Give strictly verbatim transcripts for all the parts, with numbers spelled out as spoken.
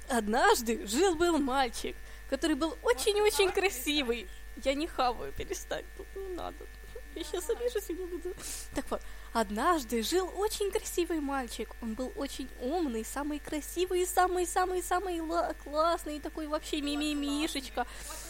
Однажды жил-был мальчик, который был очень-очень красивый. Я не хаваю, перестань, тут не надо. Я сейчас обижусь и не буду. Так вот, однажды жил очень красивый мальчик. Он был очень умный, самый красивый, самый-самый-самый классный, такой вообще мимимишечка.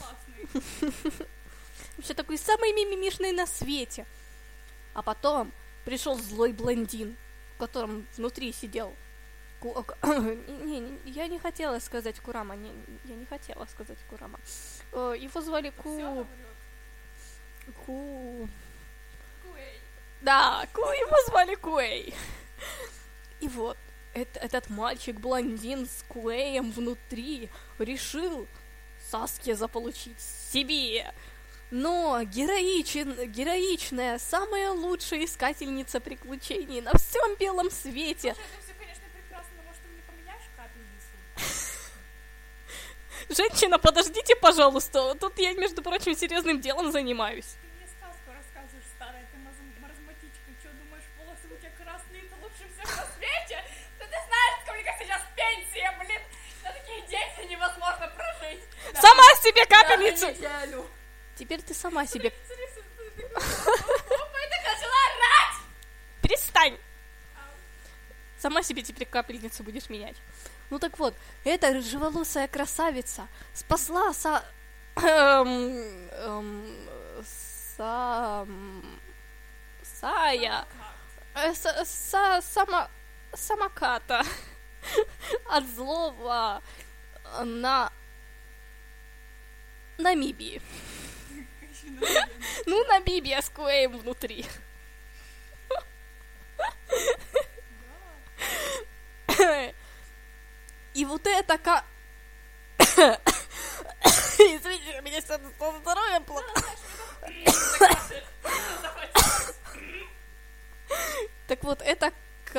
Вообще такой самый мимимишный на свете. А потом пришел злой блондин, в котором внутри сидел... Ку... не, не, я не хотела сказать Курама, не, я не хотела сказать Курама. Его звали Ку... Ку... Куэй. Да, Ку... его звали Куэй. И вот, это, этот мальчик-блондин с Куэем внутри решил Саске заполучить себе. Но героичен, героичная, самая лучшая искательница приключений на всем белом свете. Слушай, это все, конечно, прекрасно, но может, ты мне поменяешь капельницу? Женщина, подождите, пожалуйста, тут я, между прочим, серьезным делом занимаюсь. Ты мне сказку рассказываешь, старая ты маразматичка. Что, думаешь, волосы у тебя красные, ты лучше всех на свете? Да ты знаешь, сколько сейчас пенсия, блин! На такие деньги невозможно прожить. Сама себе капельницу! Неделю. Теперь ты сама себе... Ты начала орать! Перестань! Сама себе теперь капельницу будешь менять. Ну так вот, эта рыжеволосая красавица спасла са... Эм, эм, сам... Сая... Э, са... са... Сама... Самоката от злого на... Намибии. Ну, Намибия с Куэем внутри. И вот это ка... Извините, у меня сегодня стало здоровье плохо. Так вот, эта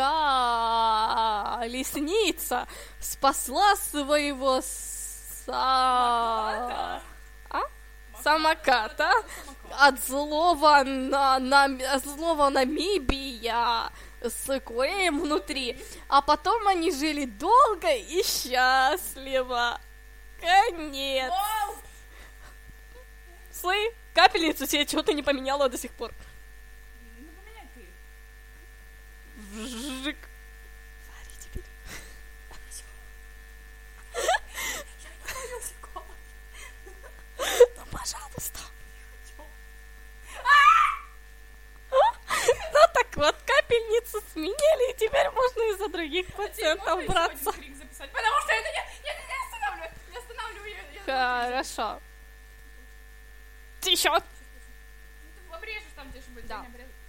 колесница спасла своего са... А? Самоката от злого на, на, от злого Намибия с Куэем внутри. А потом они жили долго и счастливо. Конец. Слышь, капельницу себе чего-то не поменяла до сих пор. Ну, поменяй ты. Вжик. Смотри теперь. Ну, пожалуйста. Ну так вот, капельницу сменили, и теперь можно из-за других пациентов браться. Крик записать, потому что это я, я, я останавливаю, я останавливаю. Я, я... Хорошо. Еще. Ну, ты обрежешь там, где же будет, Да. не обрежешь.